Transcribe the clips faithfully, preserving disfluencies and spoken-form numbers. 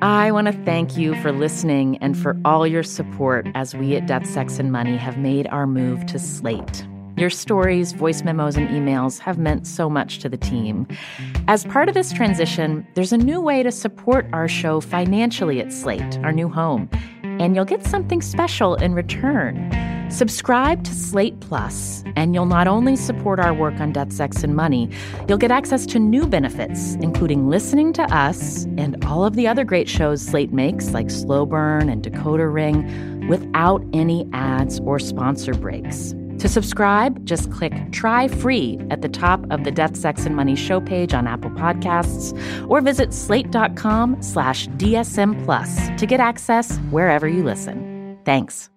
I want to thank you for listening and for all your support as we at Death, Sex, and Money have made our move to Slate. Your stories, voice memos, and emails have meant so much to the team. As part of this transition, there's a new way to support our show financially at Slate, our new home, and you'll get something special in return. Subscribe to Slate Plus, and you'll not only support our work on Death, Sex, and Money, you'll get access to new benefits, including listening to us and all of the other great shows Slate makes, like Slow Burn and Decoder Ring, without any ads or sponsor breaks. To subscribe, just click Try Free at the top of the Death, Sex, and Money show page on Apple Podcasts, or visit slate.com slash DSM Plus to get access wherever you listen. Thanks.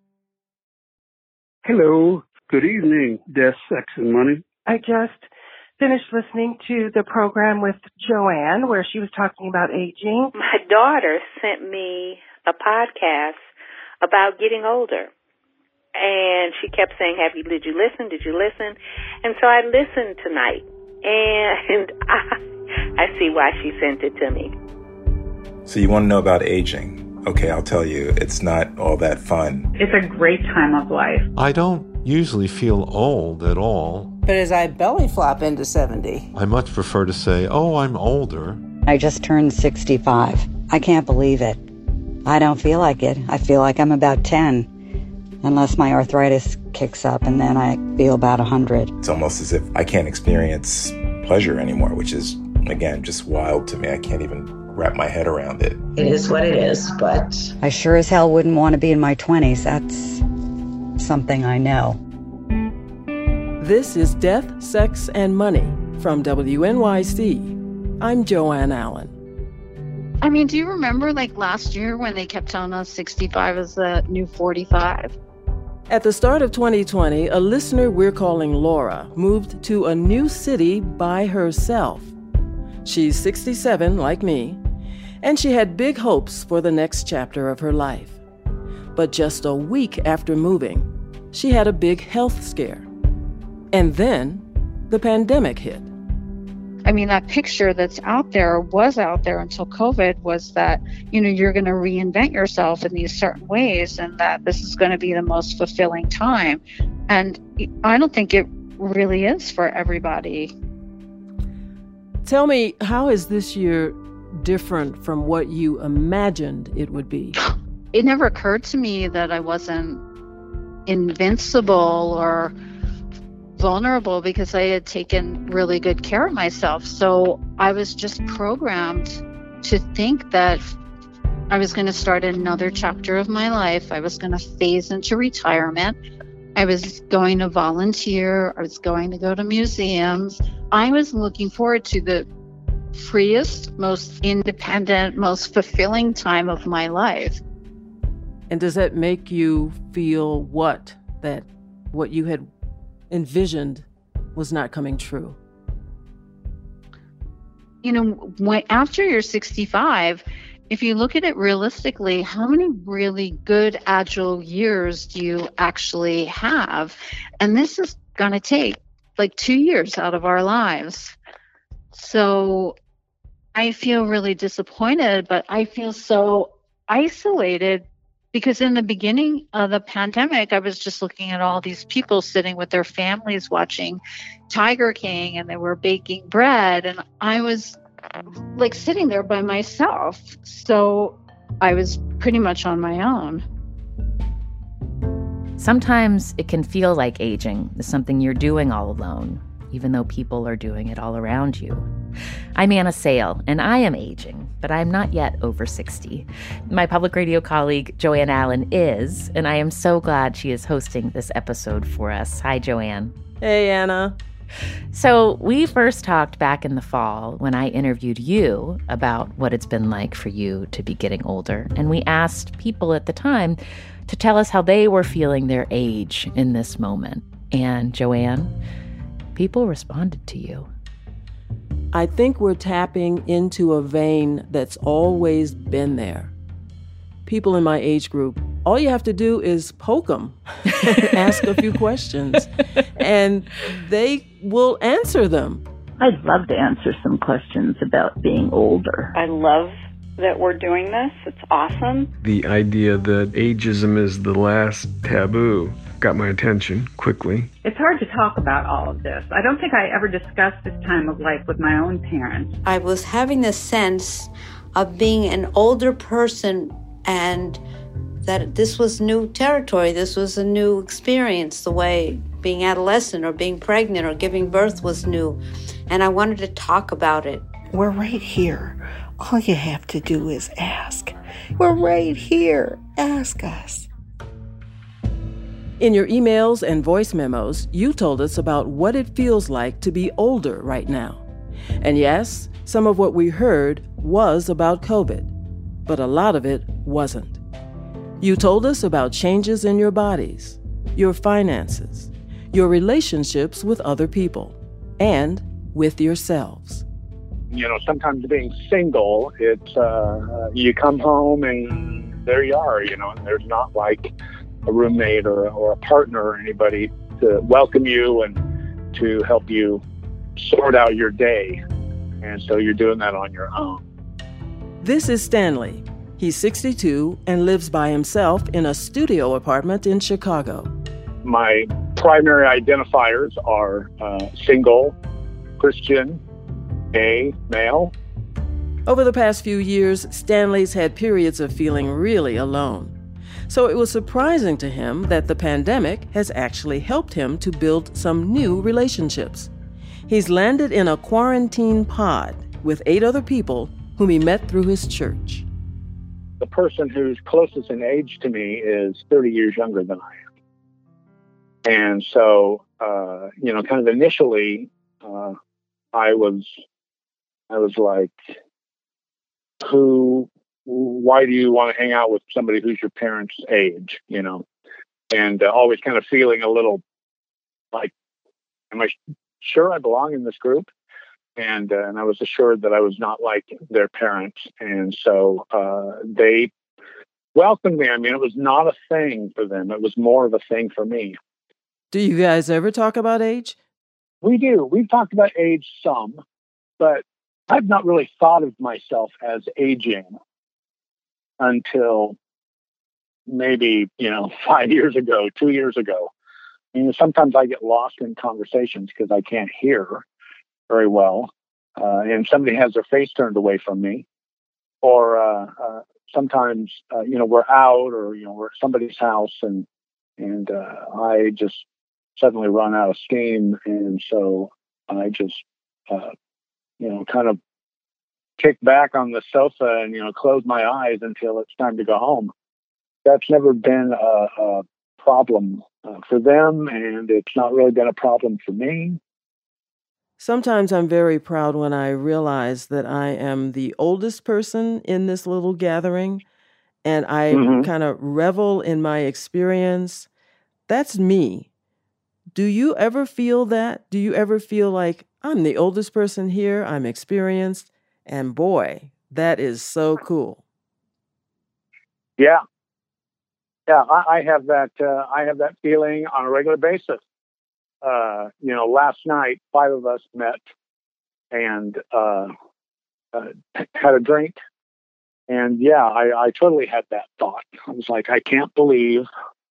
Hello. Good evening, Death, Sex, and Money. I just finished listening to the program with Joanne where she was talking about aging. My daughter sent me a podcast about getting older. And she kept saying, "Have you, did you listen? Did you listen?" And so I listened tonight. And I, I see why she sent it to me. So you want to know about aging? Okay, I'll tell you, it's not all that fun. It's a great time of life. I don't usually feel old at all. But as I belly flop into seventy, I much prefer to say, oh, I'm older. I just turned sixty-five. I can't believe it. I don't feel like it. I feel like I'm about ten, unless my arthritis kicks up, and then I feel about one hundred. It's almost as if I can't experience pleasure anymore, which is, again, just wild to me. I can't even wrap my head around it. It is what it is, but I sure as hell wouldn't want to be in my twenties. That's something I know. This is Death, Sex, and Money from W N Y C. I'm Joanne Allen. I mean, do you remember like last year when they kept telling us sixty-five is the new forty-five? At the start of twenty twenty, a listener we're calling Laura moved to a new city by herself. She's sixty-seven, like me, and she had big hopes for the next chapter of her life. But just a week after moving, she had a big health scare. And then the pandemic hit. I mean, that picture that's out there was out there until COVID was that, you know, you're going to reinvent yourself in these certain ways and that this is going to be the most fulfilling time. And I don't think it really is for everybody. Tell me, how is this year different from what you imagined it would be? It never occurred to me that I wasn't invincible or vulnerable because I had taken really good care of myself. So I was just programmed to think that I was going to start another chapter of my life. I was going to phase into retirement. I was going to volunteer. I was going to go to museums. I was looking forward to the freest, most independent, most fulfilling time of my life. And does that make you feel what? That what you had envisioned was not coming true? You know, when, after you're sixty-five, if you look at it realistically, how many really good, agile years do you actually have? And this is going to take like two years out of our lives. So I feel really disappointed, but I feel so isolated because in the beginning of the pandemic, I was just looking at all these people sitting with their families watching Tiger King and they were baking bread. And I was like sitting there by myself. So I was pretty much on my own. Sometimes it can feel like aging is something you're doing all alone, even though people are doing it all around you. I'm Anna Sale, and I am aging, but I'm not yet over sixty. My public radio colleague, Joanne Allen, is, and I am so glad she is hosting this episode for us. Hi, Joanne. Hey, Anna. So we first talked back in the fall when I interviewed you about what it's been like for you to be getting older, and we asked people at the time to tell us how they were feeling their age in this moment. And Joanne, people responded to you. I think we're tapping into a vein that's always been there. People in my age group, all you have to do is poke them, ask a few questions, and they will answer them. I'd love to answer some questions about being older. I love that we're doing this. It's awesome. The idea that ageism is the last taboo got my attention quickly. It's hard to talk about all of this. I don't think I ever discussed this time of life with my own parents. I was having the sense of being an older person and that this was new territory. This was a new experience, the way being adolescent or being pregnant or giving birth was new. And I wanted to talk about it. We're right here. All you have to do is ask. We're right here. Ask us. In your emails and voice memos, you told us about what it feels like to be older right now. And yes, some of what we heard was about COVID, but a lot of it wasn't. You told us about changes in your bodies, your finances, your relationships with other people, and with yourselves. You know, sometimes being single, it's, uh, you come home and there you are, you know, and there's not like a roommate or, or a partner or anybody to welcome you and to help you sort out your day. And so you're doing that on your own. This is Stanley. He's sixty-two and lives by himself in a studio apartment in Chicago. My primary identifiers are uh, single, Christian, gay, male. Over the past few years, Stanley's had periods of feeling really alone. So it was surprising to him that the pandemic has actually helped him to build some new relationships. He's landed in a quarantine pod with eight other people whom he met through his church. The person who's closest in age to me is thirty years younger than I am. And so, uh, you know, kind of initially, uh, I was, I was like, who, why do you want to hang out with somebody who's your parents' age, you know? And uh, always kind of feeling a little like, am I sure I belong in this group? And uh, and I was assured that I was not like their parents. And so uh, they welcomed me. I mean, it was not a thing for them. It was more of a thing for me. Do you guys ever talk about age? We do. We've talked about age some, but I've not really thought of myself as aging until maybe, you know, five years ago, two years ago. I mean, sometimes I get lost in conversations because I can't hear very well, uh, and somebody has their face turned away from me, or uh, uh, sometimes uh, you know we're out, or you know we're at somebody's house, and and uh, I just suddenly run out of steam, and so I just uh, you know kind of kick back on the sofa and you know close my eyes until it's time to go home. That's never been a, a problem uh, for them, and it's not really been a problem for me. Sometimes I'm very proud when I realize that I am the oldest person in this little gathering, and I mm-hmm. kind of revel in my experience. That's me. Do you ever feel that? Do you ever feel like I'm the oldest person here, I'm experienced, and boy, that is so cool? Yeah. Yeah, I, I have that. Uh, I have that feeling on a regular basis. Uh, you know, last night, five of us met and uh, uh, had a drink. And yeah, I, I totally had that thought. I was like, I can't believe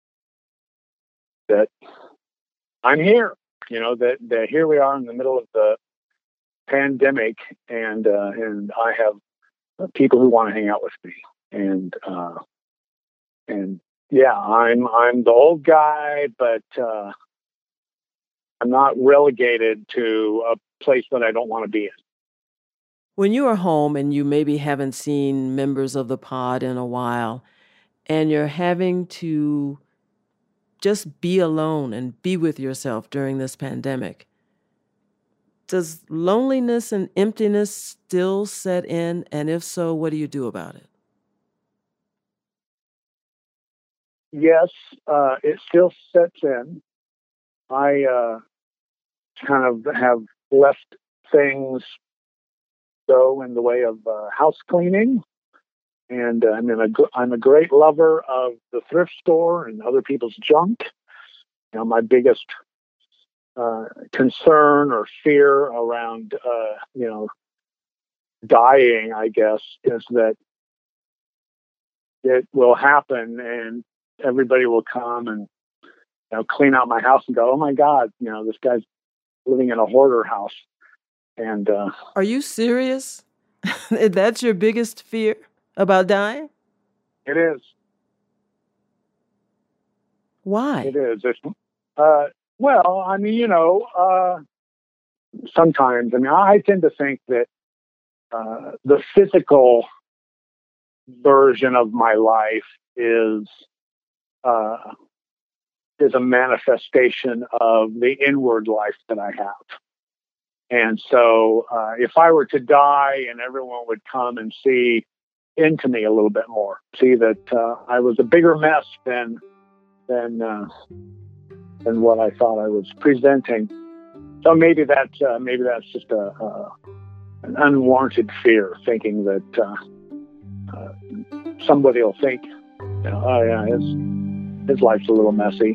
that I'm here, you know, that, that here we are in the middle of the pandemic, and uh, and I have people who want to hang out with me. And, uh, and yeah, I'm, I'm the old guy, but uh, I'm not relegated to a place that I don't want to be in. When you are home and you maybe haven't seen members of the pod in a while, and you're having to just be alone and be with yourself during this pandemic, does loneliness and emptiness still set in? And if so, what do you do about it? Yes, uh, it still sets in. I uh, kind of have left things go in the way of uh, house cleaning. And uh, I mean, I'm a great lover of the thrift store and other people's junk. You know, my biggest uh, concern or fear around, uh, you know, dying, I guess, is that it will happen, and everybody will come and, you know, clean out my house and go, oh my God, you know, this guy's living in a hoarder house. And uh, are you serious? That's your biggest fear about dying? It is. Why? It is. It's, uh, well, I mean, you know, uh, sometimes, I mean, I tend to think that uh, the physical version of my life is uh, is a manifestation of the inward life that I have. And so uh, if I were to die and everyone would come and see into me a little bit more, see that uh, I was a bigger mess than than uh, than what I thought I was presenting. So maybe that's uh, maybe that's just a, a an unwarranted fear, thinking that uh, uh, somebody will think, you know, oh yeah, his his life's a little messy.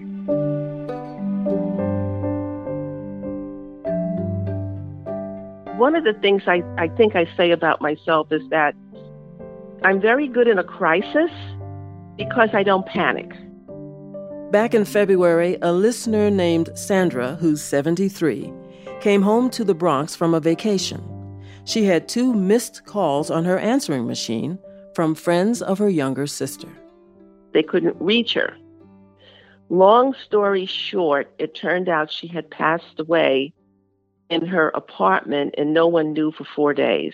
One of the things I, I think I say about myself is that I'm very good in a crisis because I don't panic. Back in February, a listener named Sandra, who's seventy-three, came home to the Bronx from a vacation. She had two missed calls on her answering machine from friends of her younger sister. They couldn't reach her. Long story short, it turned out she had passed away in her apartment and no one knew for four days.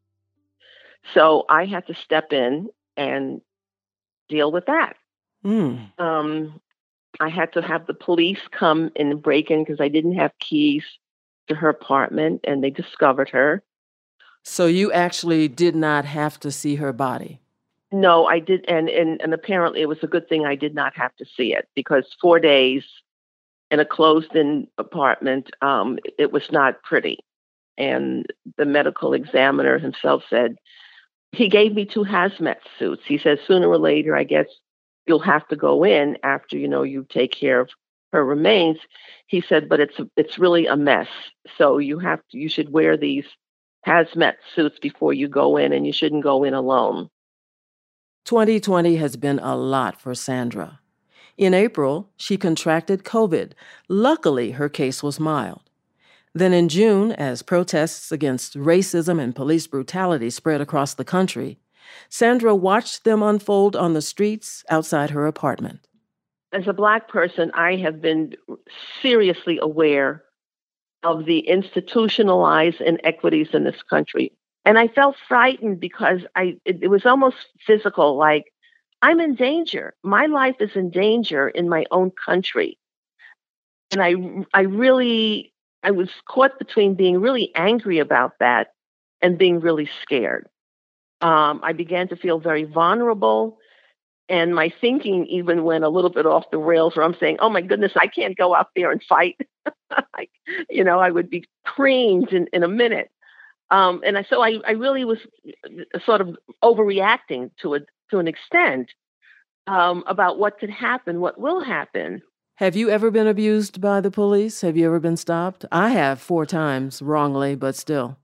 So I had to step in and deal with that. Mm. Um, I had to have the police come and break in because I didn't have keys to her apartment, and they discovered her. So you actually did not have to see her body? No, I did. And, and, and apparently it was a good thing I did not have to see it, because four days in a closed-in apartment, um, it was not pretty. And the medical examiner himself said, he gave me two hazmat suits. He says, sooner or later, I guess you'll have to go in after, you know, you take care of her remains. He said, but it's it's really a mess. So you have to, you should wear these hazmat suits before you go in, and you shouldn't go in alone. twenty twenty has been a lot for Sandra. In April, she contracted COVID. Luckily, her case was mild. Then in June, as protests against racism and police brutality spread across the country, Sandra watched them unfold on the streets outside her apartment. As a Black person, I have been seriously aware of the institutionalized inequities in this country. And I felt frightened because I it, it was almost physical, like, I'm in danger. My life is in danger in my own country. And I, I really, I was caught between being really angry about that and being really scared. Um, I began to feel very vulnerable, and my thinking even went a little bit off the rails, where I'm saying, oh my goodness, I can't go out there and fight. I, you know, I would be creamed in, in a minute. Um, and I, so I, I really was sort of overreacting to it to an extent um, about what could happen, what will happen. Have you ever been abused by the police? Have you ever been stopped? I have four times, wrongly, but still.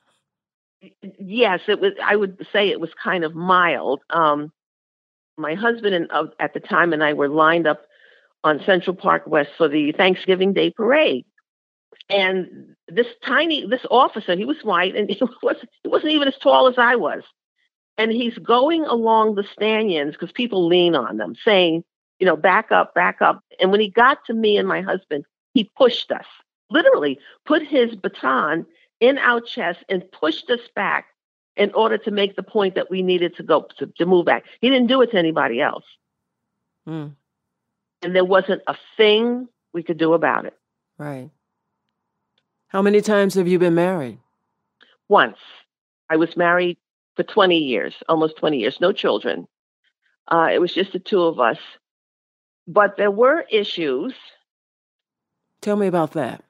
Yes, it was. I would say it was kind of mild. Um, my husband and uh, at the time and I were lined up on Central Park West for the Thanksgiving Day parade. And this tiny, this officer, he was white, and he wasn't, he wasn't even as tall as I was. And he's going along the stanchions, because people lean on them, saying, you know, back up, back up. And when he got to me and my husband, he pushed us, literally put his baton in our chest and pushed us back in order to make the point that we needed to go, to, to move back. He didn't do it to anybody else. Mm. And there wasn't a thing we could do about it. Right. How many times have you been married? Once. I was married for twenty years, almost twenty years, no children. Uh, it was just the two of us. But there were issues. Tell me about that.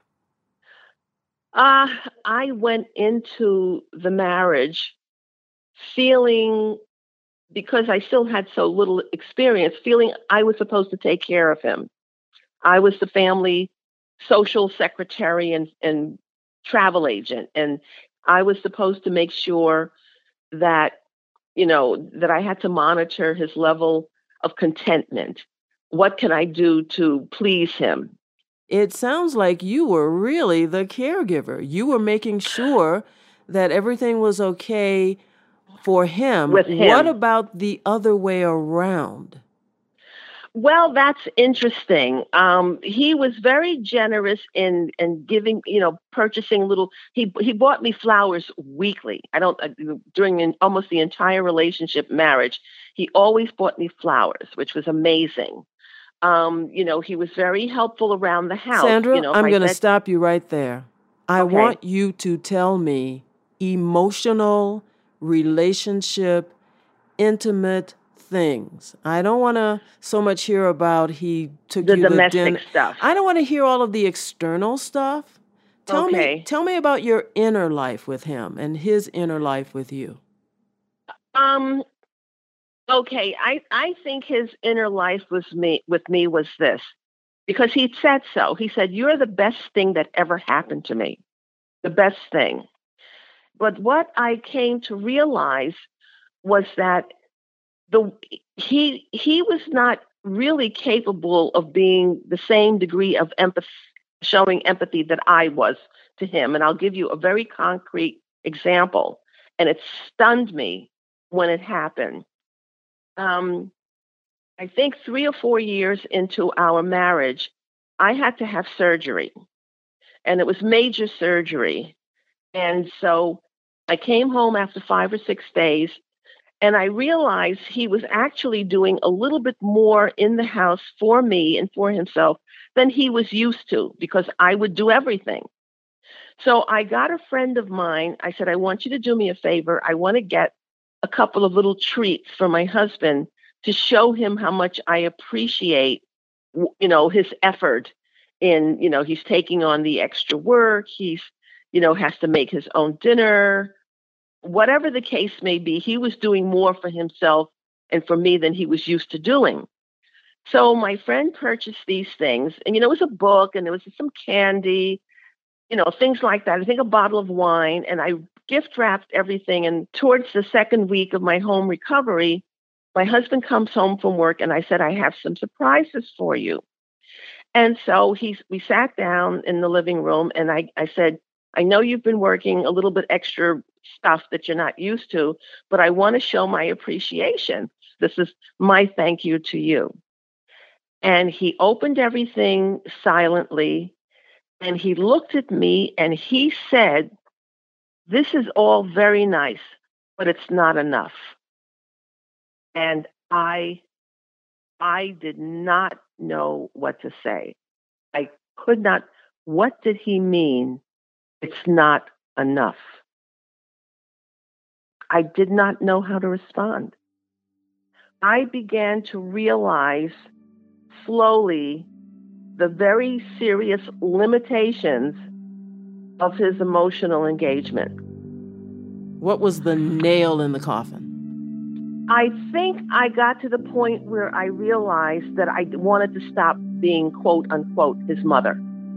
Uh, I went into the marriage feeling, because I still had so little experience, feeling I was supposed to take care of him. I was the family social secretary and, and travel agent, and I was supposed to make sure that you know, that I had to monitor his level of contentment. What can I do to please him? It sounds like you were really the caregiver. You were making sure that everything was okay for him. With him. What about the other way around? Well, that's interesting. Um, he was very generous in in giving, you know, purchasing little. He he bought me flowers weekly. I don't uh, during in, almost the entire relationship, marriage. He always bought me flowers, which was amazing. Um, you know, he was very helpful around the house. Sandra, you know, I'm going to said, stop you right there. I Okay. want you to tell me emotional, relationship, intimate things. I don't want to so much hear about he took The you to domestic dinner. stuff. I don't want to hear all of the external stuff. Tell Okay. me, tell me about your inner life with him and his inner life with you. Um. Okay. I I think his inner life was me with me was this, because he said so. He said, "You're the best thing that ever happened to me, the best thing." But what I came to realize was that the he he was not really capable of being the same degree of empathy, showing empathy that I was to him. And I'll give you a very concrete example. And it stunned me when it happened. Um, I think three or four years into our marriage, I had to have surgery, and it was major surgery. And so I came home after five or six days, and I realized he was actually doing a little bit more in the house for me and for himself than he was used to, because I would do everything. So I got a friend of mine. I said, I want you to do me a favor. I want to get a couple of little treats for my husband to show him how much I appreciate, w- you know, his effort in, you know, he's taking on the extra work. He's, you know, has to make his own dinner. Whatever the case may be, he was doing more for himself and for me than he was used to doing. So my friend purchased these things, and, you know, it was a book, and there was some candy, you know, things like that. I think a bottle of wine, and I gift wrapped everything. And towards the second week of my home recovery, my husband comes home from work, and I said, I have some surprises for you. And so he's, we sat down in the living room, and I, I said, I know you've been working a little bit extra stuff that you're not used to, but I want to show my appreciation. This is my thank you to you. And he opened everything silently, and he looked at me, and he said, this is all very nice, but it's not enough. And I, I did not know what to say. I could not. What did he mean? It's not enough. I did not know how to respond. I began to realize slowly the very serious limitations of his emotional engagement. What was the nail in the coffin? I think I got to the point where I realized that I wanted to stop being, quote unquote, his mother.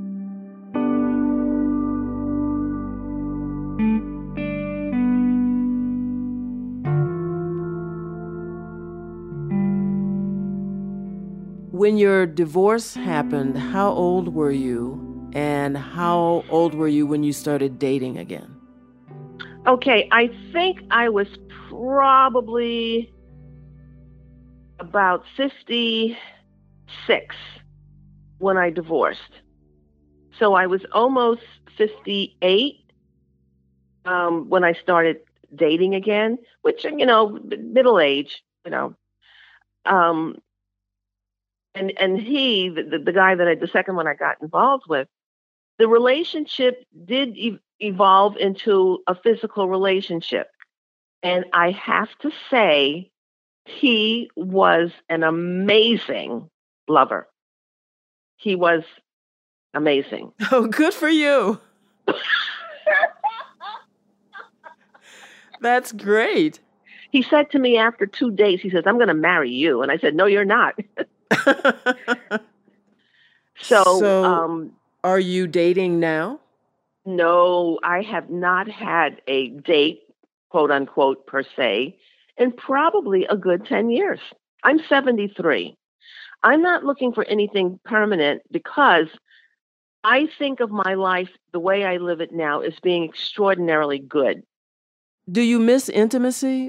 When your divorce happened, how old were you? And how old were you when you started dating again? Okay, I think I was probably about fifty-six when I divorced. So I was almost fifty-eight um, when I started dating again, which, you know, middle age, you know. Um, and and he, the, the guy that I, the second one I got involved with, the relationship did e- evolve into a physical relationship. And I have to say, he was an amazing lover. He was amazing. Oh, good for you. That's great. He said to me after two days, he says, I'm going to marry you. And I said, no, you're not. so, so um, are you dating now? No, I have not had a date, quote unquote, per se, in probably a good ten years. I'm seventy-three. I'm not looking for anything permanent because I think of my life, the way I live it now, as being extraordinarily good. Do you miss intimacy?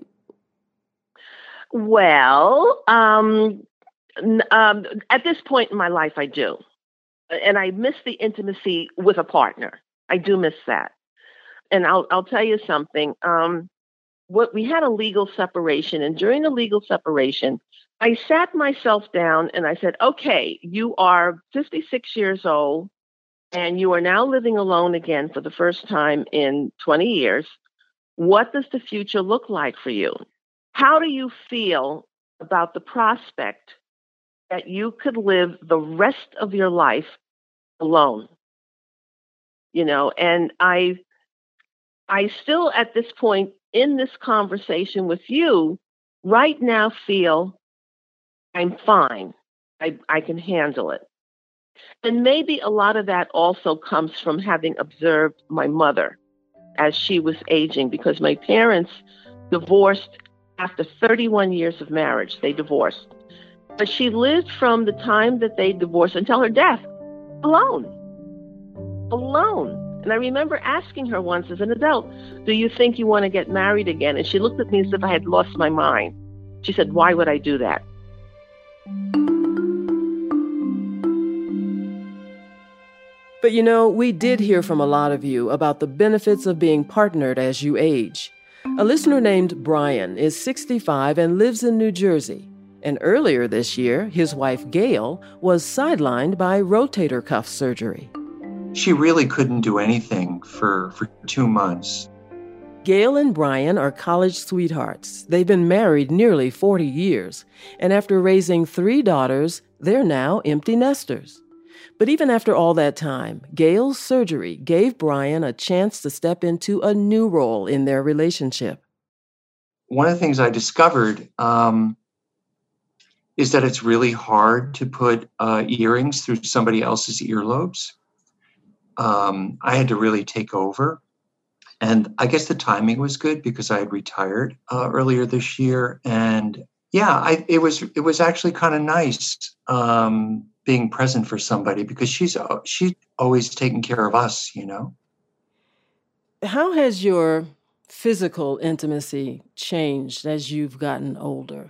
Well, um, um, at this point in my life, I do. And I miss the intimacy with a partner. I do miss that. And I'll I'll tell you something. Um, what we had a legal separation, and during the legal separation, I sat myself down and I said, okay, you are fifty-six years old and you are now living alone again for the first time in twenty years. What does the future look like for you? How do you feel about the prospect that you could live the rest of your life alone? You know, and I, I still at this point in this conversation with you right now feel I'm fine. I, I can handle it. And maybe a lot of that also comes from having observed my mother as she was aging, because my parents divorced after thirty-one years of marriage. They divorced. But she lived from the time that they divorced until her death alone. Alone. And I remember asking her once as an adult, do you think you want to get married again? And she looked at me as if I had lost my mind. She said, why would I do that? But you know, we did hear from a lot of you about the benefits of being partnered as you age. A listener named Brian is sixty-five and lives in New Jersey. And earlier this year, his wife Gail was sidelined by rotator cuff surgery. She really couldn't do anything for, for two months. Gail and Brian are college sweethearts. They've been married nearly forty years. And after raising three daughters, they're now empty nesters. But even after all that time, Gail's surgery gave Brian a chance to step into a new role in their relationship. One of the things I discovered um, is that it's really hard to put uh, earrings through somebody else's earlobes. Um, I had to really take over. And I guess the timing was good because I had retired uh, earlier this year. And yeah, I, it was it was actually kind of nice um, being present for somebody because she's she's always taking care of us, you know. How has your physical intimacy changed as you've gotten older?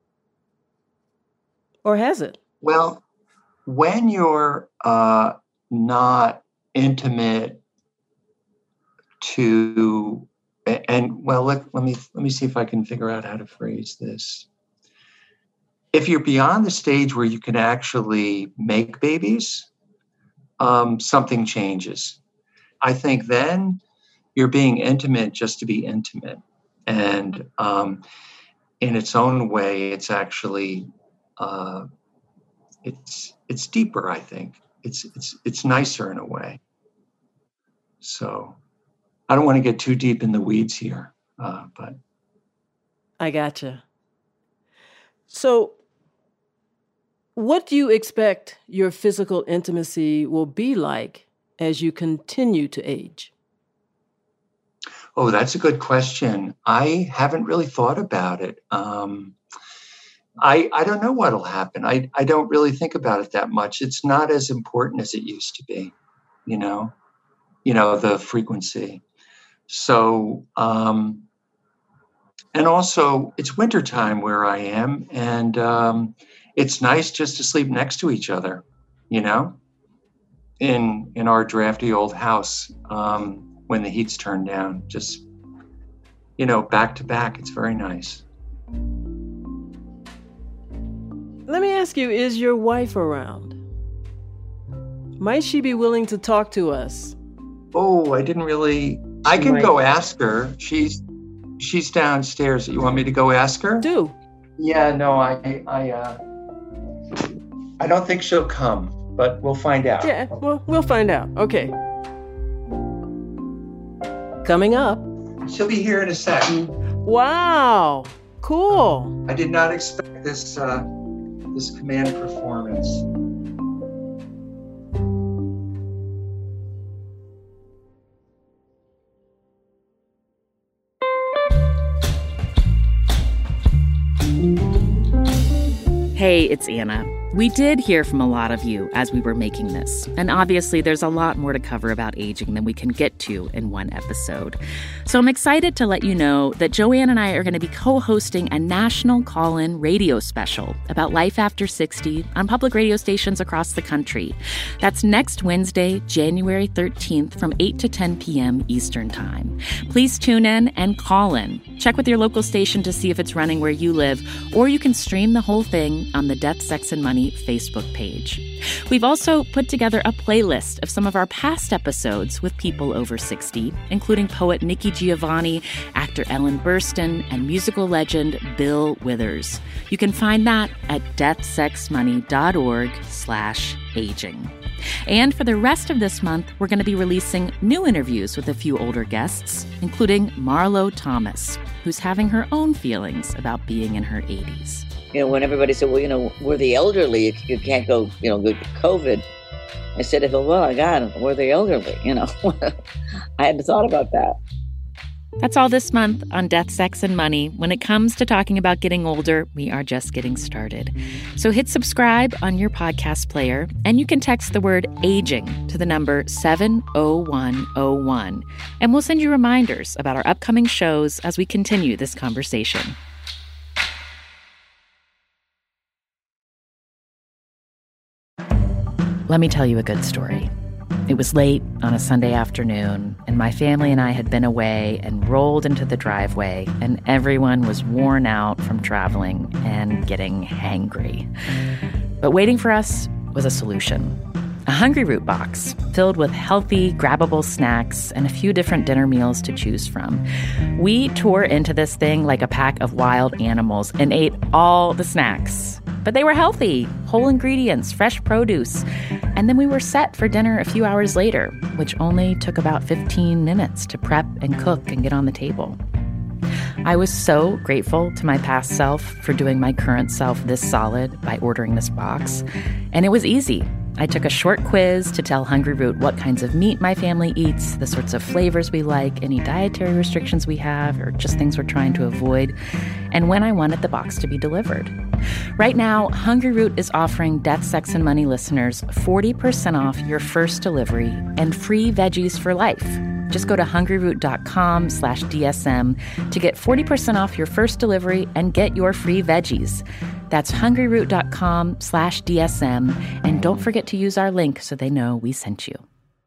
Or has it? Well, when you're uh, not intimate to, and well, let, let me let me see if I can figure out how to phrase this. If you're beyond the stage where you can actually make babies, um, something changes. I think then you're being intimate just to be intimate. And um, in its own way, it's actually, uh, it's it's deeper, I think. It's it's it's nicer in a way. So I don't want to get too deep in the weeds here, uh, but. I gotcha. So what do you expect your physical intimacy will be like as you continue to age? Oh, that's a good question. I haven't really thought about it. Um, I I don't know what'll happen. I, I don't really think about it that much. It's not as important as it used to be, you know, you know, the frequency. So, um, and also it's wintertime where I am, and um, it's nice just to sleep next to each other, you know, in in our drafty old house um, when the heat's turned down, just, you know, back to back. It's very nice. Let me ask you, is your wife around? Might she be willing to talk to us? Oh, I didn't really... I can Might. go ask her. She's she's downstairs. You want me to go ask her? Do. Yeah, no, I I uh, I don't think she'll come, but we'll find out. Yeah, well, we'll find out. Okay. Coming up. She'll be here in a second. Wow, cool. I did not expect this uh, this command performance. Hey, it's Anna. We did hear from a lot of you as we were making this, and obviously there's a lot more to cover about aging than we can get to in one episode. So I'm excited to let you know that Joanne and I are going to be co-hosting a national call-in radio special about life after sixty on public radio stations across the country. That's next Wednesday, January thirteenth from eight to ten p.m. Eastern Time. Please tune in and call in. Check with your local station to see if it's running where you live, or you can stream the whole thing on the Death, Sex, and Money Facebook page. We've also put together a playlist of some of our past episodes with people over sixty, including poet Nikki Giovanni, actor Ellen Burstyn, and musical legend Bill Withers. You can find that at deathsexmoney.org slash aging. And for the rest of this month, we're going to be releasing new interviews with a few older guests, including Marlo Thomas, who's having her own feelings about being in her eighties. You know, when everybody said, well, you know, we're the elderly, you can't go, you know, get COVID. I said, I thought, well, I got it. We're the elderly, you know. I hadn't thought about that. That's all this month on Death, Sex, and Money. When it comes to talking about getting older, we are just getting started. So hit subscribe on your podcast player, and you can text the word aging to the number seven oh one oh one. And we'll send you reminders about our upcoming shows as we continue this conversation. Let me tell you a good story. It was late on a Sunday afternoon, and my family and I had been away and rolled into the driveway, and everyone was worn out from traveling and getting hangry. But waiting for us was a solution. A Hungry Root box filled with healthy, grabbable snacks and a few different dinner meals to choose from. We tore into this thing like a pack of wild animals and ate all the snacks. But they were healthy, whole ingredients, fresh produce. And then we were set for dinner a few hours later, which only took about fifteen minutes to prep and cook and get on the table. I was so grateful to my past self for doing my current self this solid by ordering this box. And it was easy. I took a short quiz to tell Hungry Root what kinds of meat my family eats, the sorts of flavors we like, any dietary restrictions we have, or just things we're trying to avoid, and when I wanted the box to be delivered. Right now, Hungry Root is offering Death, Sex, and Money listeners forty percent off your first delivery and free veggies for life. Just go to hungryroot.com slash DSM to get forty percent off your first delivery and get your free veggies. That's hungryroot.com slash DSM. And don't forget to use our link so they know we sent you.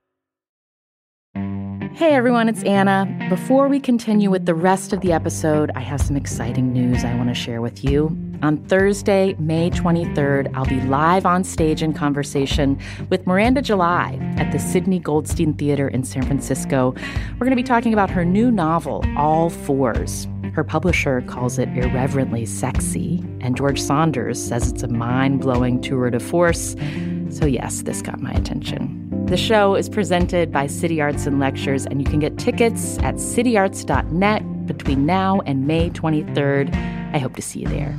Hey everyone, it's Anna. Before we continue with the rest of the episode, I have some exciting news I want to share with you. On Thursday, May twenty-third, I'll be live on stage in conversation with Miranda July at the Sidney Goldstein Theater in San Francisco. We're going to be talking about her new novel, All Fours. Her publisher calls it irreverently sexy, and George Saunders says it's a mind-blowing tour de force. So yes, this got my attention. The show is presented by City Arts and Lectures, and you can get tickets at city arts dot net between now and May twenty-third. I hope to see you there.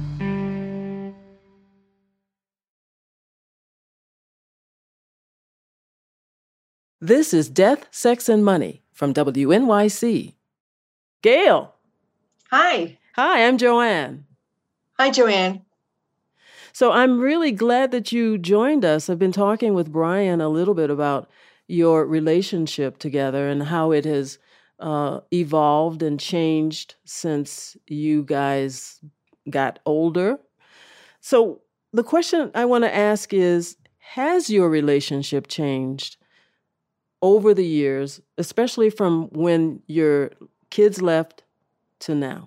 This is Death, Sex, and Money from W N Y C. Gail. Hi. Hi, I'm Joanne. Hi, Joanne. So I'm really glad that you joined us. I've been talking with Brian a little bit about your relationship together and how it has uh, evolved and changed since you guys got older. So the question I want to ask is, has your relationship changed over the years, especially from when your kids left to now?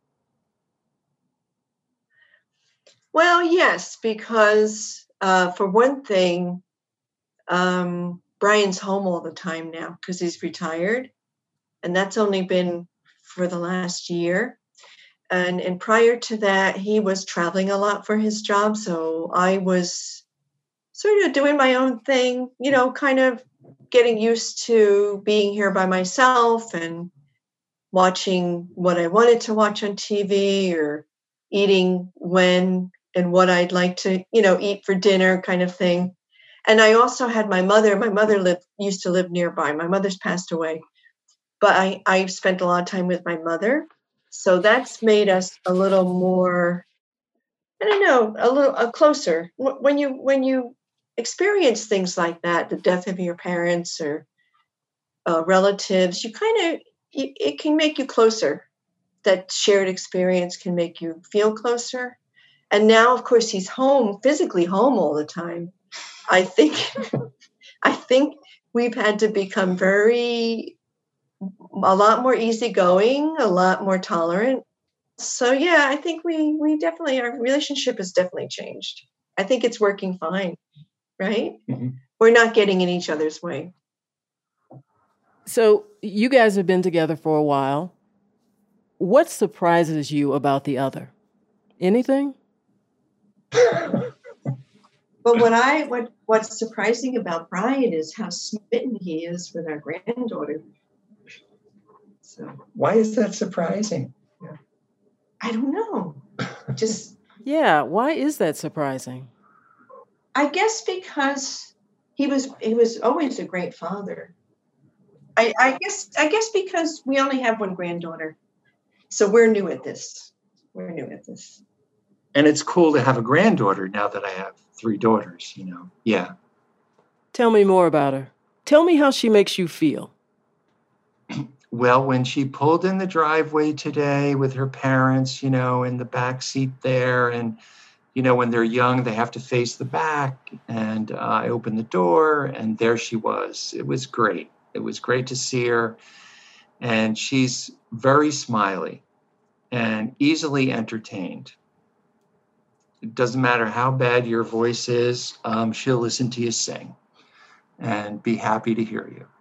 Well, yes, because uh, for one thing, um, Brian's home all the time now because he's retired. And that's only been for the last year. And, and prior to that, he was traveling a lot for his job. So I was sort of doing my own thing, you know, kind of getting used to being here by myself and watching what I wanted to watch on T V or eating when and what I'd like to, you know, eat for dinner kind of thing. And I also had my mother. My mother lived, used to live nearby. My mother's passed away. But I, I've spent a lot of time with my mother. So that's made us a little more I don't know, a little a closer. When you when you experience things like that, the death of your parents or uh, relatives, you kind of it can make you closer. That shared experience can make you feel closer. And now, of course, he's home, physically home all the time. I think, I think we've had to become very, a lot more easygoing, a lot more tolerant. So yeah, I think we we definitely, our relationship has definitely changed. I think it's working fine, right? Mm-hmm. We're not getting in each other's way. So you guys have been together for a while. What surprises you about the other? Anything? Well, what I what what's surprising about Brian is how smitten he is with our granddaughter. So why is that surprising? I don't know. Just yeah, why is that surprising? I guess because he was he was always a great father. I, I guess I guess because we only have one granddaughter. So we're new at this. We're new at this. And it's cool to have a granddaughter now that I have three daughters, you know. Yeah. Tell me more about her. Tell me how she makes you feel. Well, when she pulled in the driveway today with her parents, you know, in the back seat there, and, you know, when they're young, they have to face the back. And uh, I opened the door, and there she was. It was great. It was great to see her. And she's very smiley and easily entertained. It doesn't matter how bad your voice is, um, she'll listen to you sing and be happy to hear you.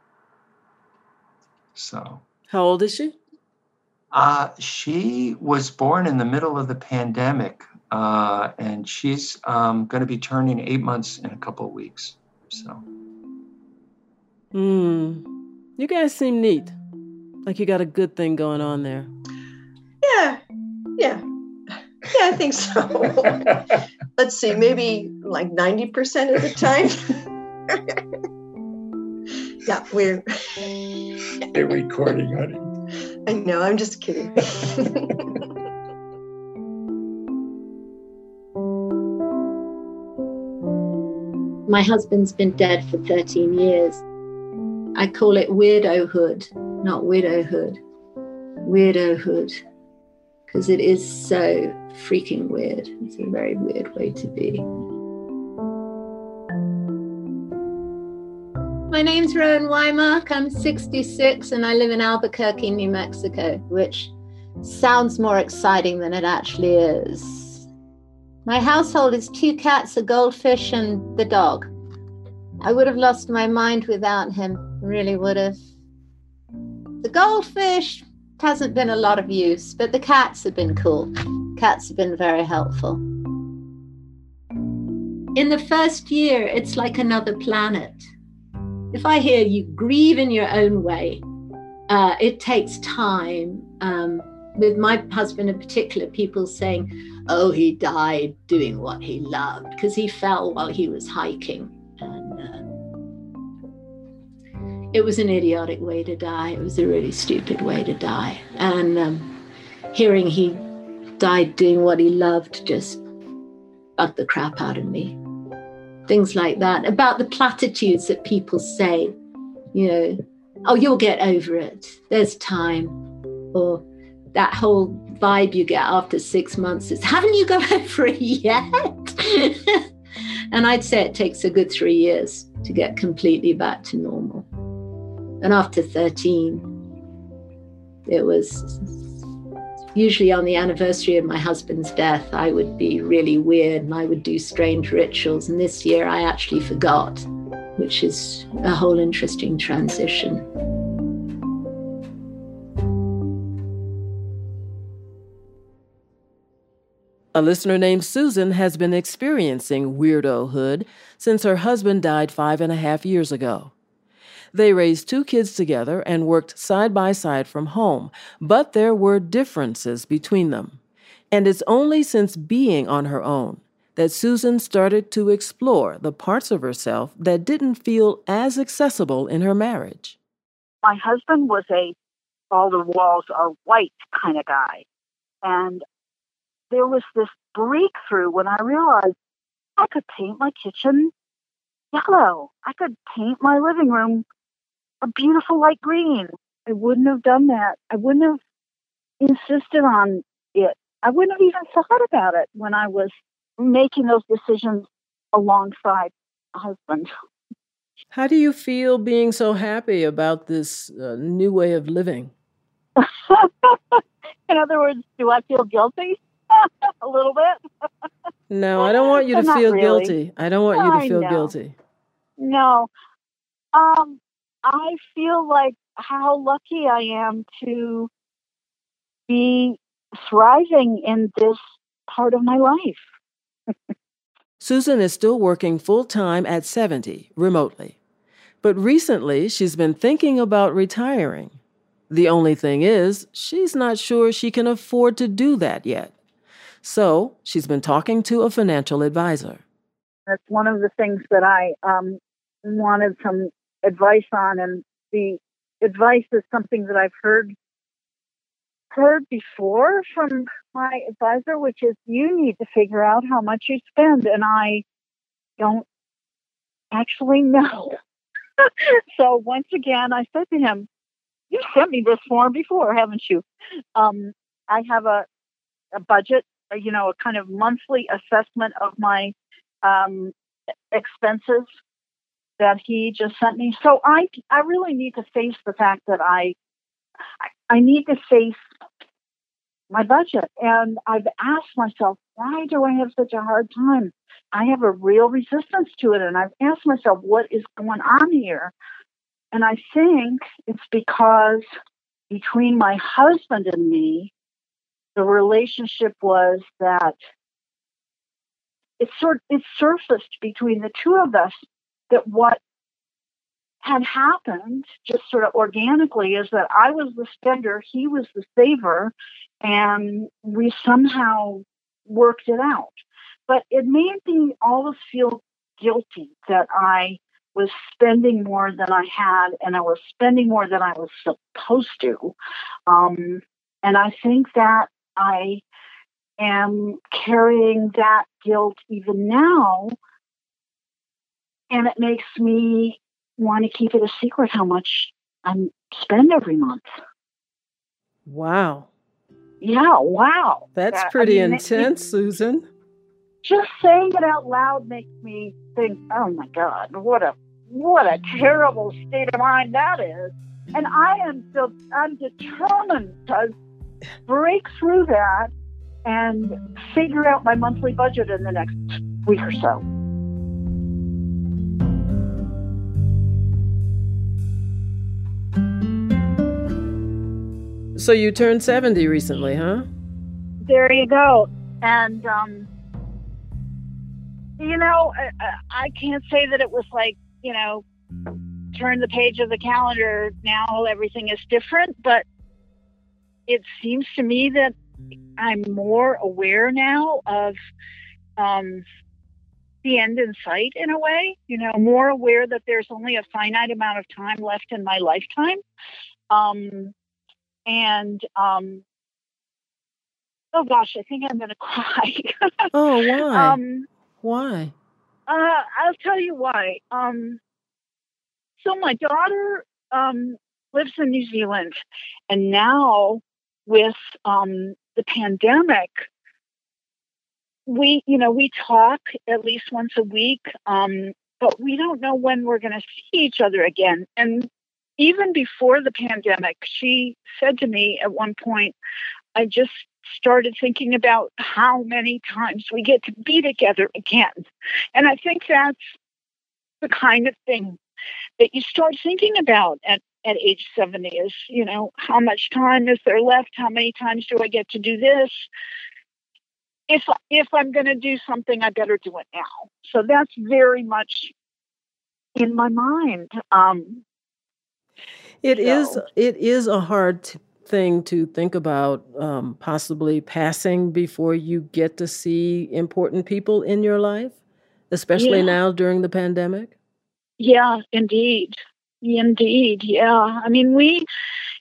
So. How old is she? Uh, she was born in the middle of the pandemic, uh, and she's um, going to be turning eight months in a couple of weeks. So. Hmm. You guys seem neat. Like you got a good thing going on there. Yeah. Yeah. Yeah, I think so. Let's see, maybe like ninety percent of the time. Yeah, we're... They're recording, honey. I know, I'm just kidding. My husband's been dead for thirteen years. I call it weirdohood, not widowhood. Weirdohood, because it is so freaking weird. It's a very weird way to be. My name's Rowan Wymark. I'm sixty-six and I live in Albuquerque, New Mexico, which sounds more exciting than it actually is. My household is two cats, a goldfish, and the dog. I would have lost my mind without him, really would have. The goldfish hasn't been a lot of use, but the cats have been cool. Cats have been very helpful. In the first year, it's like another planet. If I hear you grieve in your own way, uh, it takes time. Um, with my husband in particular, people saying, oh, he died doing what he loved because he fell while he was hiking. And uh, it was an idiotic way to die. It was a really stupid way to die. And um, hearing he died doing what he loved just bugged the crap out of me. Things like that, about the platitudes that people say, you know, oh, you'll get over it. There's time. Or that whole vibe you get after six months is, haven't you got over it yet? And I'd say it takes a good three years to get completely back to normal. And after thirteen, it was usually on the anniversary of my husband's death, I would be really weird and I would do strange rituals. And this year I actually forgot, which is a whole interesting transition. A listener named Susan has been experiencing weirdohood since her husband died five and a half years ago. They raised two kids together and worked side by side from home, but there were differences between them. And it's only since being on her own that Susan started to explore the parts of herself that didn't feel as accessible in her marriage. My husband was a all the walls are white kind of guy. And there was this breakthrough when I realized I could paint my kitchen yellow. I could paint my living room a beautiful light green. I wouldn't have done that. I wouldn't have insisted on it. I wouldn't have even thought about it when I was making those decisions alongside a husband. How do you feel being so happy about this uh, new way of living? In other words, do I feel guilty? A little bit. No, I don't want you to Not feel really. guilty. I don't want you I to feel know. guilty. No. Um, I feel like how lucky I am to be thriving in this part of my life. Susan is still working full-time at seventy, remotely. But recently, she's been thinking about retiring. The only thing is, she's not sure she can afford to do that yet. So she's been talking to a financial advisor. That's one of the things that I um, wanted some advice on, and the advice is something that I've heard heard before from my advisor, which is you need to figure out how much you spend, and I don't actually know. So once again, I said to him, "You sent me this form before, haven't you?" Um, I have a, a budget, you know, a kind of monthly assessment of my um, expenses that he just sent me. So I, I really need to face the fact that I, I, I need to face my budget. And I've asked myself, why do I have such a hard time? I have a real resistance to it. And I've asked myself, what is going on here? And I think it's because between my husband and me, the relationship was that it sort it surfaced between the two of us that what had happened just sort of organically is that I was the spender, he was the saver, and we somehow worked it out. But it made me always feel guilty that I was spending more than I had, and I was spending more than I was supposed to. Um, and I think that I am carrying that guilt even now, and it makes me want to keep it a secret how much I spend every month. Wow. Yeah, wow. That's That- pretty I mean, it- intense, Susan. Just saying it out loud makes me think, oh my God, what a what a terrible state of mind that is. And I am still I'm determined to break through that and figure out my monthly budget in the next week or so. So you turned seventy recently, huh? There you go. And, um, you know, I, I can't say that it was like, you know, turn the page of the calendar, now everything is different, but it seems to me that I'm more aware now of um, the end in sight in a way, you know, more aware that there's only a finite amount of time left in my lifetime. Um, and, um, oh gosh, I think I'm going to cry. Oh, why? um, Why? Uh, I'll tell you why. Um, so my daughter um, lives in New Zealand, and now with um, the pandemic, we, you know, we talk at least once a week, um, but we don't know when we're going to see each other again. And even before the pandemic, she said to me at one point, I just started thinking about how many times we get to be together again. And I think that's the kind of thing that you start thinking about at, at age seventy is, you know, how much time is there left? How many times do I get to do this? If, if I'm going to do something, I better do it now. So that's very much in my mind. Um, It so. is. It is a hard t- thing to think about, um, possibly passing before you get to see important people in your life, especially Yeah. now during the pandemic. Yeah, indeed. Indeed. Yeah. I mean, we,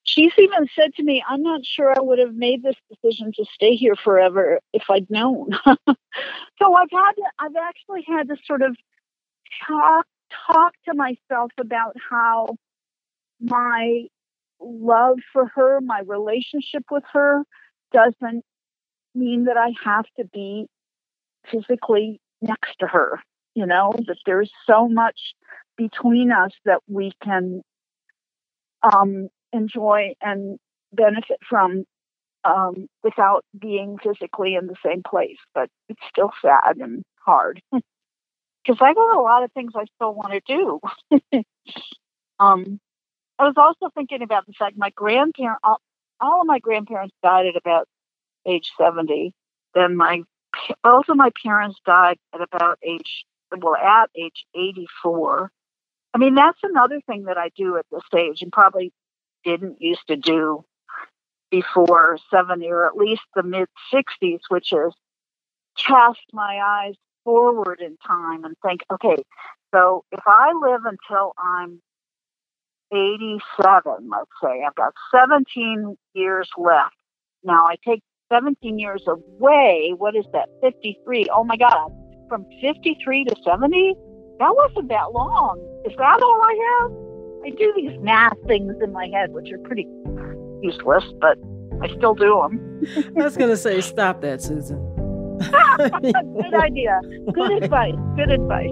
she's even said to me, I'm not sure I would have made this decision to stay here forever if I'd known. So I've had to, I've actually had to sort of talk, talk to myself about how my love for her, my relationship with her doesn't mean that I have to be physically next to her, you know, that there's so much between us that we can um, enjoy and benefit from um, without being physically in the same place. But it's still sad and hard because I got a lot of things I still want to do. um, I was also thinking about the fact my grandparents, all, all of my grandparents died at about age seventy. Then my, both of my parents died at about age, well, at age eighty-four. I mean, that's another thing that I do at this age and probably didn't used to do before seventy or at least the mid sixties, which is cast my eyes forward in time and think, okay, so if I live until I'm eighty-seven, let's say, I've got seventeen years left. Now I take seventeen years away. What is that? fifty-three. Oh my God. From fifty-three to seventy? That wasn't that long. Is that all I have? I do these math things in my head, which are pretty useless, but I still do them. I was going to say, stop that, Susan. Good idea. Good advice. Good advice.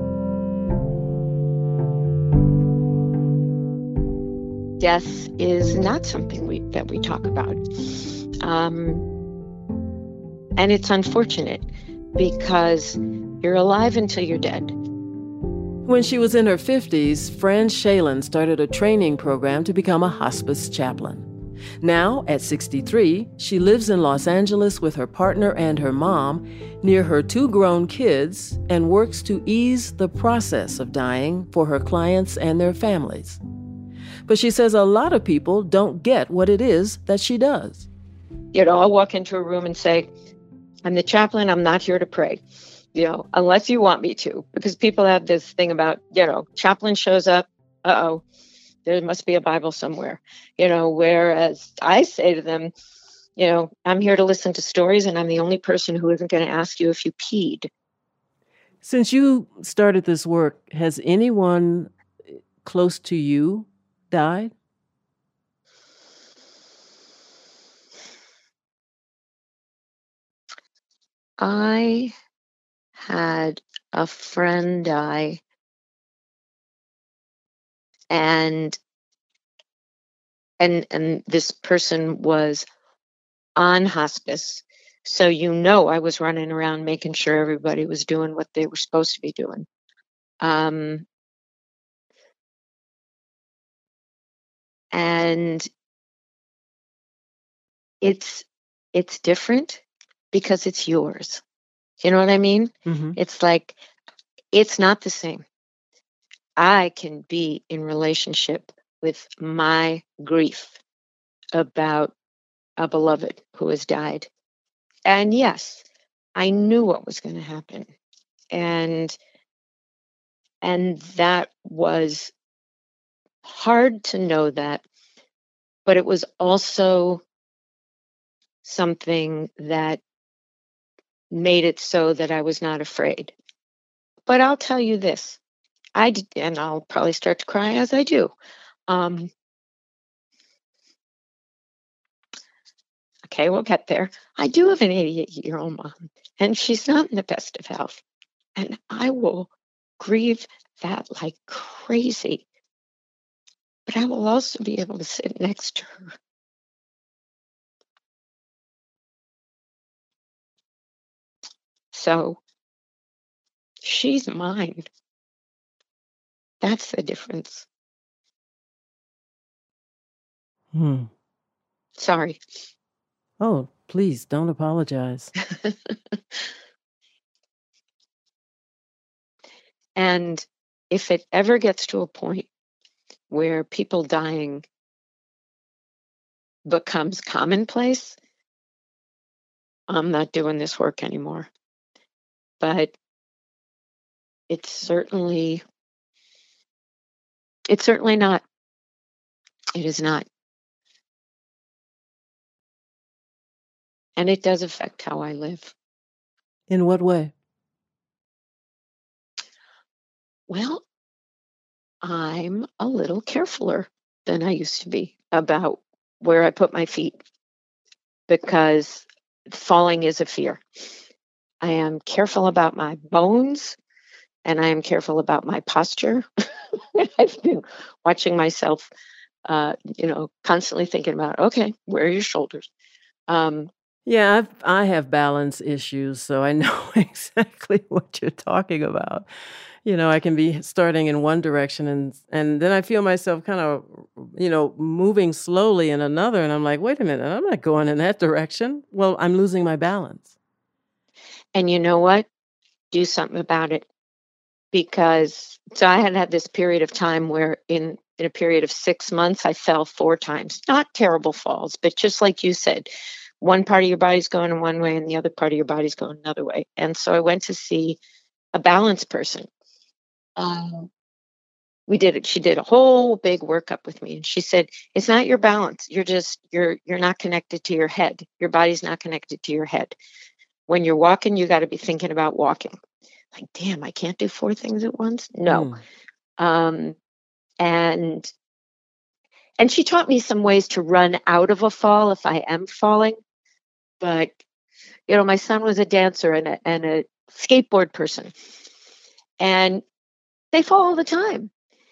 Death is not something we, that we talk about. Um, and it's unfortunate because you're alive until you're dead. When she was in her fifties, Fran Shalin started a training program to become a hospice chaplain. Now, at sixty-three, she lives in Los Angeles with her partner and her mom, near her two grown kids, and works to ease the process of dying for her clients and their families. But she says a lot of people don't get what it is that she does. You know, I'll walk into a room and say, I'm the chaplain, I'm not here to pray, you know, unless you want me to. Because people have this thing about, you know, chaplain shows up, uh-oh, there must be a Bible somewhere, you know, whereas I say to them, you know, I'm here to listen to stories and I'm the only person who isn't going to ask you if you peed. Since you started this work, has anyone close to you died? I had a friend die, and and and this person was on hospice, so you know I was running around making sure everybody was doing what they were supposed to be doing. Um, and it's it's different because it's yours. You know what I mean? Mm-hmm. It's like, it's not the same. I can be in relationship with my grief about a beloved who has died. And yes, I knew what was going to happen. And and that was hard to know that, but it was also something that made it so that I was not afraid. But I'll tell you this, I did, and I'll probably start to cry as I do. Um, okay, we'll get there. I do have an eighty-eight-year-old mom, and she's not in the best of health. And I will grieve that like crazy. But I will also be able to sit next to her. So she's mine. That's the difference. Hmm. Sorry. Oh, please don't apologize. And if it ever gets to a point where people dying becomes commonplace, I'm not doing this work anymore. But it's certainly, it's certainly not. It is not. And it does affect how I live. In what way? Well, I'm a little carefuler than I used to be about where I put my feet, because falling is a fear. I am careful about my bones, and I am careful about my posture. I've been watching myself, uh, you know, constantly thinking about, okay, where are your shoulders? Um, Yeah, I've, I have balance issues, so I know exactly what you're talking about. You know, I can be starting in one direction and and then I feel myself kind of, you know, moving slowly in another. And I'm like, wait a minute, I'm not going in that direction. Well, I'm losing my balance. And you know what? Do something about it. Because, so I had had this period of time where in, in a period of six months, I fell four times. Not terrible falls, but just like you said, one part of your body's going in one way and the other part of your body's going another way. And so I went to see a balance person. Um, we did it. She did a whole big workup with me, and she said, "It's not your balance. You're just you're you're not connected to your head. Your body's not connected to your head. When you're walking, you got to be thinking about walking." Like, damn, I can't do four things at once. No, mm. um, and and she taught me some ways to run out of a fall if I am falling. But you know, my son was a dancer and a and a skateboard person, and they fall all the time.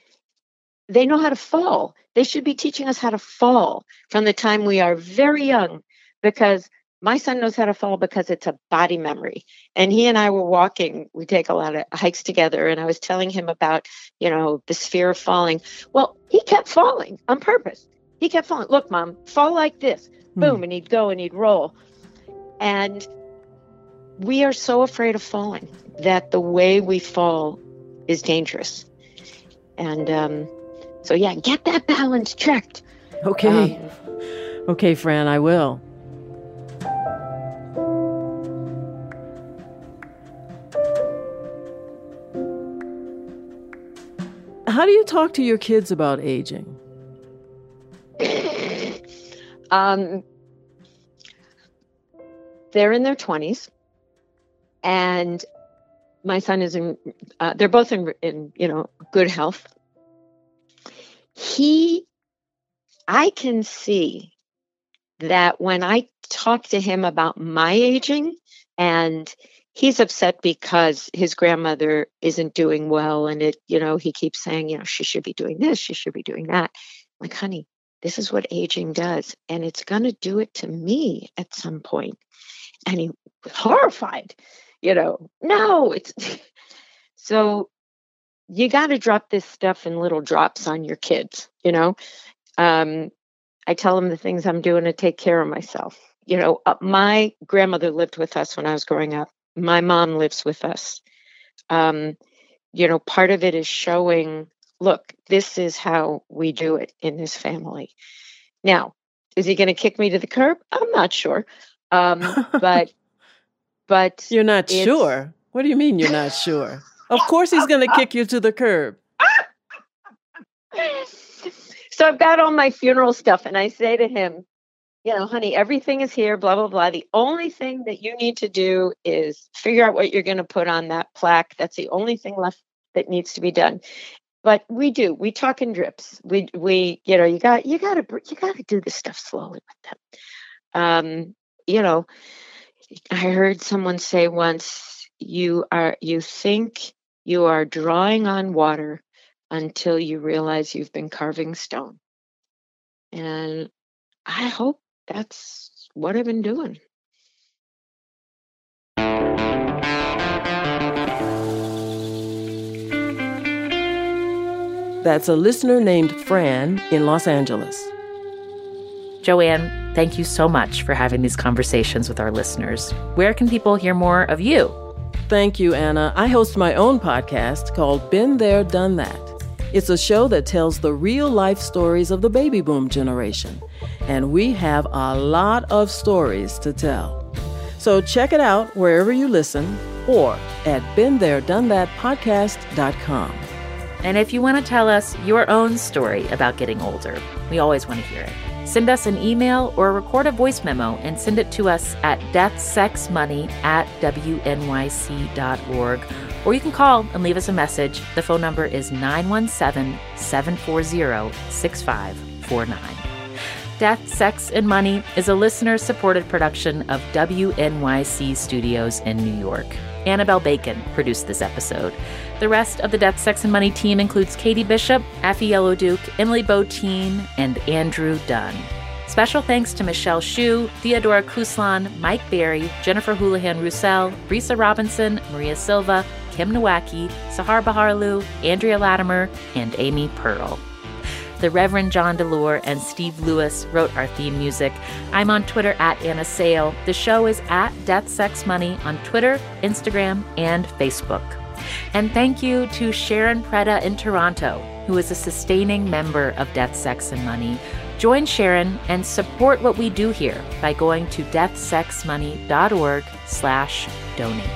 They know how to fall. They should be teaching us how to fall from the time we are very young, because my son knows how to fall because it's a body memory. And he and I were walking. We take a lot of hikes together. And I was telling him about, you know, this fear of falling. Well, he kept falling on purpose. He kept falling. Look, Mom, fall like this. Boom. Hmm. And he'd go and he'd roll. And we are so afraid of falling that the way we fall is dangerous. And um, so, yeah, get that balance checked. Okay. Um, okay, Fran, I will. How do you talk to your kids about aging? um, they're in their twenties, and my son is in, uh, they're both in, in, you know, good health. He, I can see that when I talk to him about my aging, and he's upset because his grandmother isn't doing well, and it, you know, he keeps saying, you know, she should be doing this, she should be doing that. I'm like, honey, this is what aging does, and it's going to do it to me at some point. And he was horrified. You know, no, it's so you got to drop this stuff in little drops on your kids. You know, um, I tell them the things I'm doing to take care of myself. You know, uh, my grandmother lived with us when I was growing up. My mom lives with us. Um, you know, part of it is showing, look, this is how we do it in this family. Now, is he going to kick me to the curb? I'm not sure. Um, but. But you're not sure? What do you mean you're not sure? Of course he's going to kick you to the curb. So I've got all my funeral stuff, and I say to him, you know, honey, everything is here, blah, blah, blah. The only thing that you need to do is figure out what you're going to put on that plaque. That's the only thing left that needs to be done. But we do. We talk in drips. We, we, you know, you got, you got to, you got to do this stuff slowly with them. Um, you know, I heard someone say once, you are, you think you are drawing on water until you realize you've been carving stone. And I hope that's what I've been doing. That's a listener named Fran in Los Angeles. Joanne, thank you so much for having these conversations with our listeners. Where can people hear more of you? Thank you, Anna. I host my own podcast called Been There, Done That. It's a show that tells the real-life stories of the baby boom generation. And we have a lot of stories to tell. So check it out wherever you listen or at been there done that podcast dot com. And if you want to tell us your own story about getting older, we always want to hear it. Send us an email or record a voice memo and send it to us at deathsexmoney at w n y c dot org. Or you can call and leave us a message. The phone number is nine one seven, seven four zero, six five four nine. Death, Sex, and Money is a listener-supported production of W N Y C Studios in New York. Annabelle Bacon produced this episode. The rest of the Death, Sex, and Money team includes Katie Bishop, Affie Yellowduke, Emily Botine, and Andrew Dunn. Special thanks to Michelle Hsu, Theodora Kuslan, Mike Berry, Jennifer Houlihan-Roussel, Risa Robinson, Maria Silva, Kim Nowacki, Sahar Baharlu, Andrea Latimer, and Amy Pearl. The Reverend John DeLore and Steve Lewis wrote our theme music. I'm on Twitter at Anna Sale. The show is at Death, Sex, Money on Twitter, Instagram, and Facebook. And thank you to Sharon Preda in Toronto, who is a sustaining member of Death, Sex, and Money. Join Sharon and support what we do here by going to deathsexmoney.org slash donate.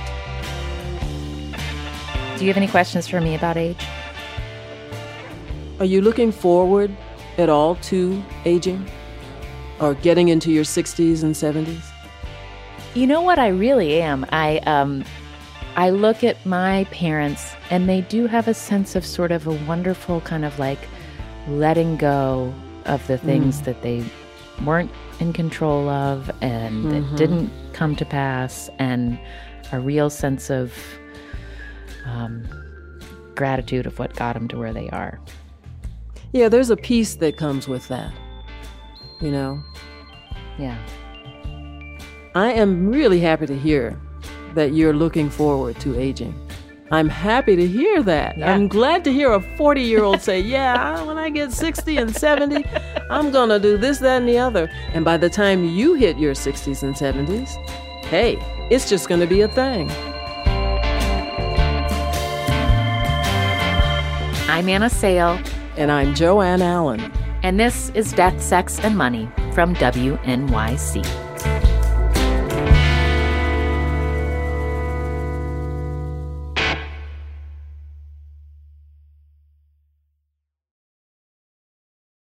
Do you have any questions for me about age? Are you looking forward at all to aging or getting into your sixties and seventies? You know what, I really am. I um, I look at my parents, and they do have a sense of sort of a wonderful kind of like letting go of the things mm. that they weren't in control of and mm-hmm. that didn't come to pass, and a real sense of um, gratitude of what got them to where they are. Yeah, there's a peace that comes with that, you know? Yeah. I am really happy to hear that you're looking forward to aging. I'm happy to hear that. Yeah. I'm glad to hear a forty-year-old say, yeah, when I get sixty and seventy, I'm going to do this, that, and the other. And by the time you hit your sixties and seventies, hey, it's just going to be a thing. I'm Anna Sale. And I'm Joanne Allen. And this is Death, Sex, and Money from W N Y C.